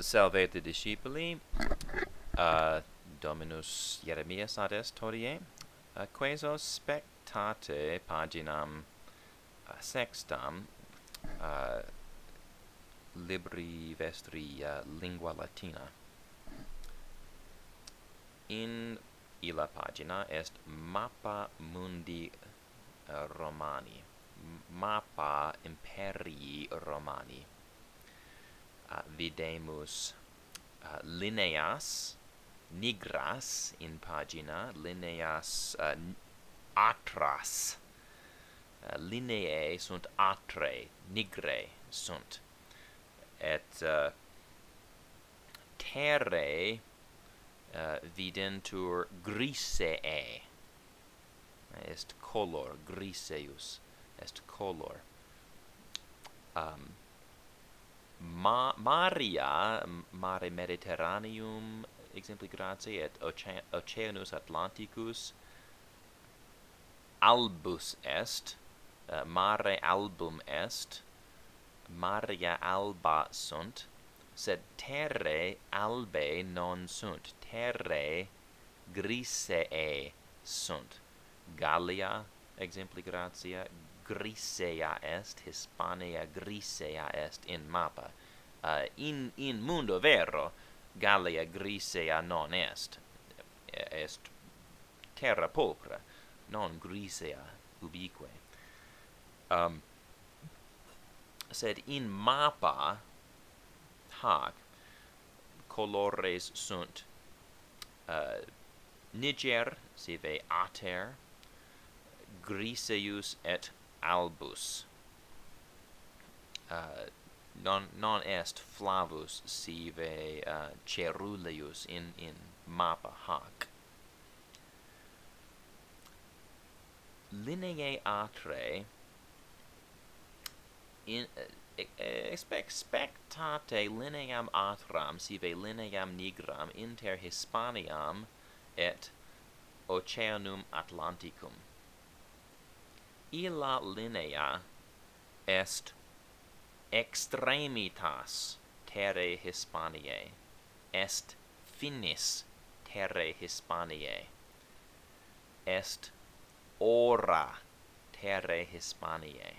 Salvete discipuli, Dominus Jeremias adest hodie, quaeso spectate paginam sextam libri vestri lingua latina. In illa pagina est mappa mundi Romani, mappa imperii Romani. Videmus lineas nigras in pagina, lineas atras. Lineae sunt atre, nigre sunt. Et terrae videntur grisae. Est color, griseus est color. Maria, mare Mediterraneum exempli gratiae, et Oceanus Atlanticus albus est, mare album est, maria alba sunt, sed terrae albae non sunt, terrae grisae sunt. Gallia exempli gratia grisea est, Hispania grisea est in mappa. In mundo vero Gallia grisea non est. Est terra pulchra, non grisea ubique. Sed in mappa hac colores sunt niger sive ater, griseus et albus. Non est flavus sive ceruleus in mappa hac. Lineae atre in spectate lineam atram sive lineam nigram inter Hispaniam et Oceanum Atlanticum. Illa linea est extremitas terrae Hispaniae, est finis terrae Hispaniae, est ora terrae Hispaniae.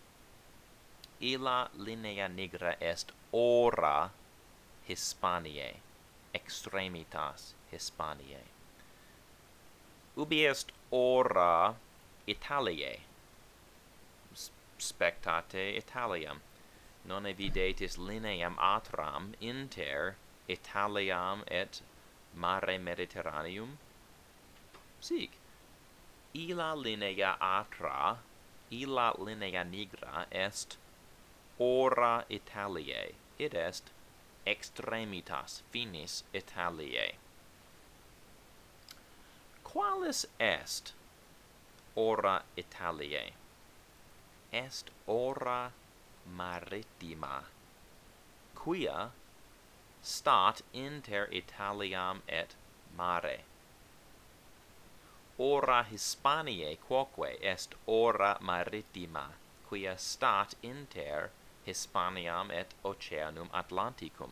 Illa linea nigra est ora Hispaniae, extremitas Hispaniae. Ubi est ora Italiae? Spectate Italiam. Non videtis lineam atram inter Italiam et mare Mediterraneum? Sic. Illa linea atra, illa linea nigra est ora Italiae, id est extremitas finis Italiae. Qualis est ora Italiae? Est ora maritima, quia stat inter Italiam et mare. Ora Hispaniae quoque est ora maritima, quia stat inter Hispaniam et Oceanum Atlanticum.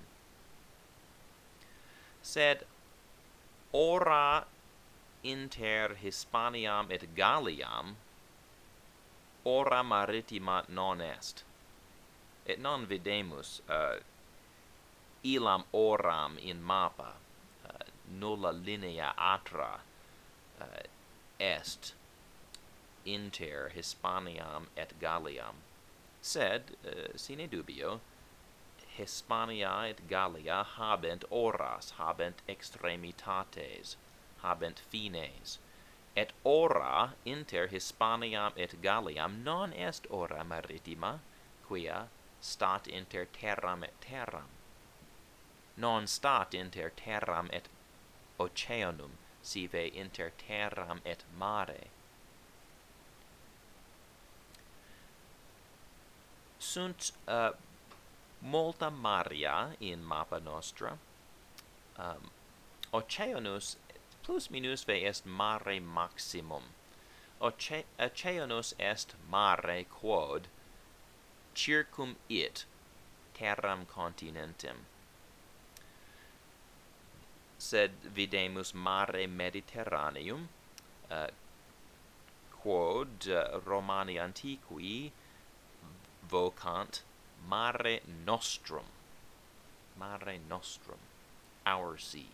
Sed ora inter Hispaniam et Galliam ora maritima non est. Et non videmus illam oram in mappa, nulla linea atra est inter Hispaniam et Galliam. Sed, sine dubio, Hispania et Gallia habent oras, habent extremitates, habent fines. Et ora inter Hispaniam et Galliam non est ora maritima, quia stat inter terram et terram. Non stat inter terram et oceanum, sive inter terram et mare. Sunt multa maria in mappa nostra. Oceanus plus minus ve est mare maximum. Oceanus est mare quod circum it terram continentem. sed videmus mare Mediterraneum, quod Romani antiqui vocant mare nostrum, our sea.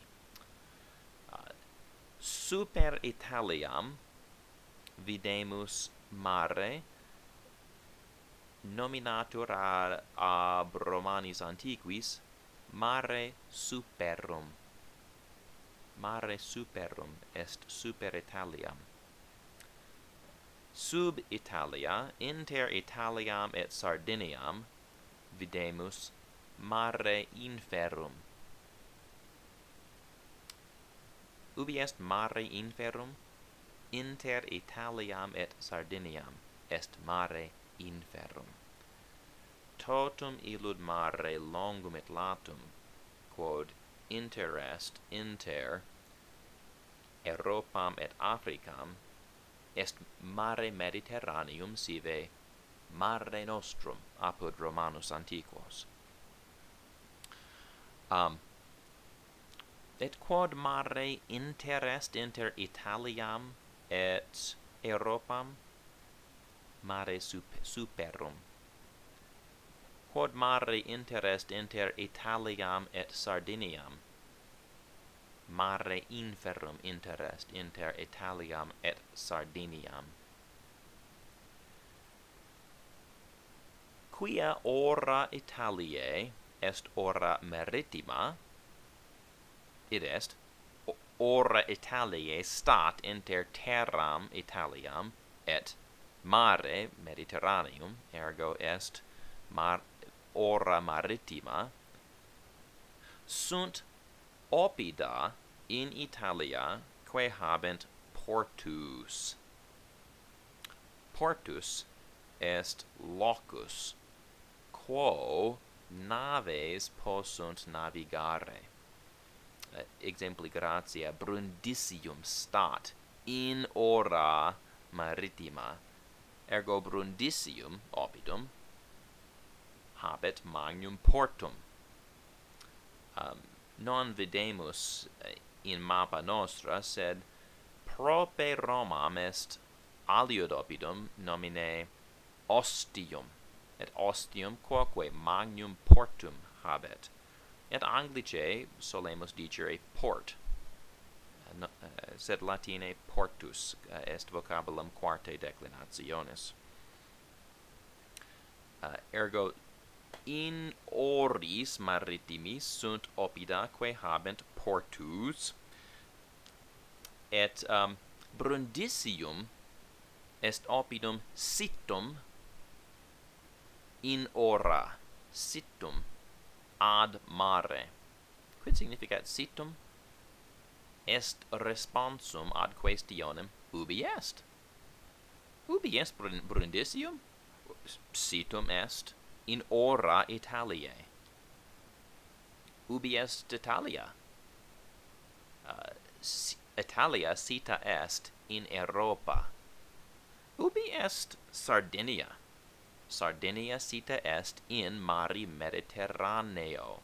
Super Italiam videmus mare nominatur ab Romanis antiquis mare superum. Mare superum est super Italiam. Sub Italia, inter Italiam et Sardiniam, videmus mare inferum. Ubi est mare inferum? Inter Italiam et Sardiniam est mare inferum. Totum illud mare longum et latum, quod interest inter Europam et Africam, est mare Mediterraneum sive mare nostrum apud Romanus antiquos. Et quod mare interest inter Italiam et Europam, mare superum. Quod mare interest inter Italiam et Sardiniam, mare inferum interest inter Italiam et Sardiniam. Quia ora Italiae est ora maritima, id est, ora Italiae stat inter terram Italiam et mare Mediterraneum, ergo est ora maritima, sunt oppida in Italia quae habent portus. Portus est locus quo naves possunt navigare. Exempli gratia Brundisium stat in ora maritima, ergo Brundisium oppidum habet magnum portum. Non videmus in mappa nostra, sed prope Romam est aliud oppidum nomine Ostium, et Ostium quoque magnum portum habet. Et Anglice solemus dicere port, sed Latine portus est vocabulum quarte declinationis. Ergo in oris maritimis sunt oppida quae habent portus, et Brundisium est oppidum situm in ora, situm ad mare. Quid significat situm? Est responsum ad questionem ubi est. Ubi est Brundisium? Situm est in ora Italiae. Ubi est Italia? Italia sita est in Europa. Ubi est Sardinia? Sardinia sita est in mare Mediterraneo.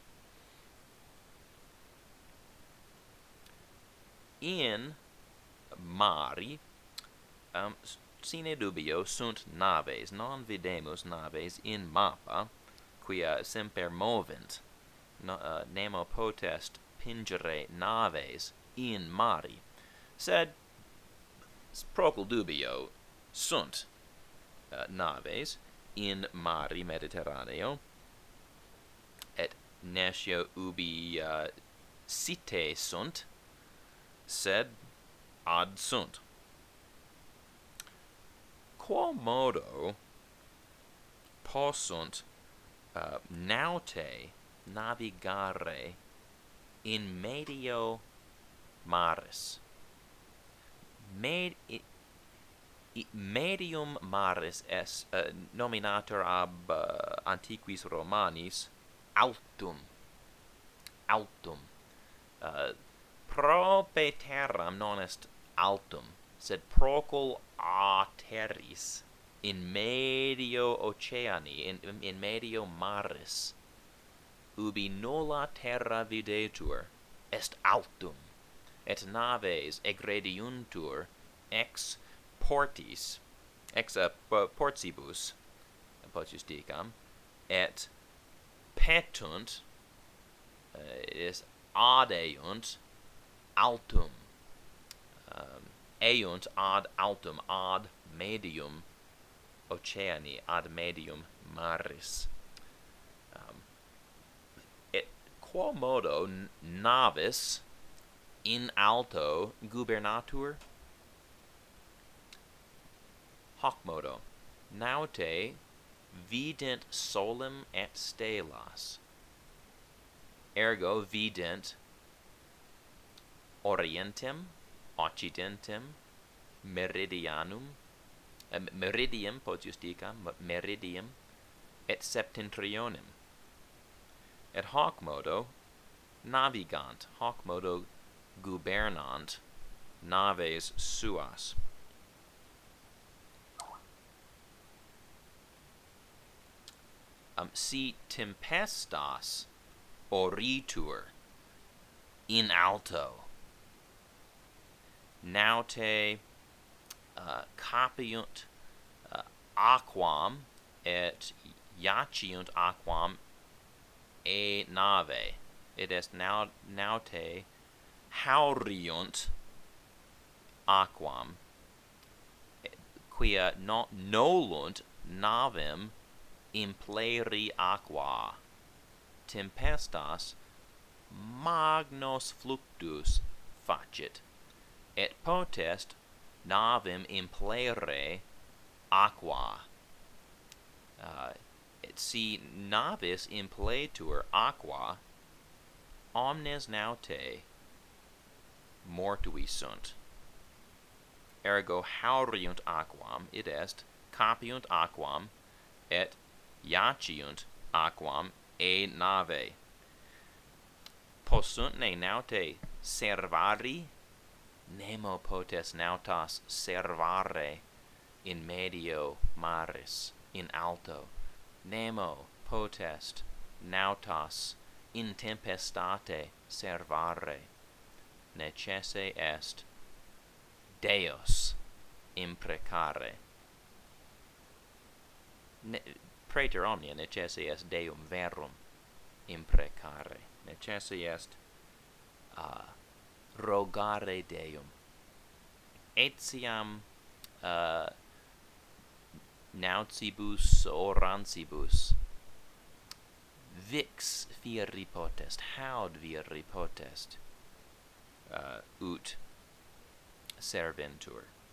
In mari, sine dubio sunt naves, non videmus naves in mappa, quia semper movent, nemo potest pingere naves in mari, sed procul dubio sunt naves in mare Mediterraneo, et nescio ubi site sunt, sed ad sunt. Quo modo possunt naute navigare in medio maris? Medium maris est nominator ab antiquis Romanis altum. Prope terram non est altum, sed procul a terris in medio oceani, in medio maris, ubi nulla terra videtur, est altum, et naves egrediuntur ex portis, ex portibus, potiusticam, et petunt, is adeunt altum, eunt ad altum, ad medium oceani, ad medium maris. Et quo modo navis in alto gubernatur? Hoc modo, naute vident solem et stelas, ergo vident orientem, occidentem, meridianum, meridium potiusticam, meridium, et septentrionem. Et hoc modo navigant, hoc modo gubernant naves suas. Si tempestas oritur in alto, naute capiunt aquam et iaciunt aquam e nave, it est naute hauriunt aquam, quia nolunt navem impleri aqua, tempestas magnos fluctus facit, et potest navem implere aqua. Et si navis impletur aqua, omnes naute mortui sunt. Ergo hauriunt aquam, id est, capiunt aquam, et iaciunt aquam e nave. Possunt ne naute servari? Nemo potest nautas servare in medio maris, in alto. Nemo potest nautas in tempestate servare. Necesse est Deus imprecare. Praeter omnia necesse est Deum verum imprecare. Necesse est rogare Deum. Etiam nautibus orancibus vix fieri potest, haud fieri potest, ut serventur.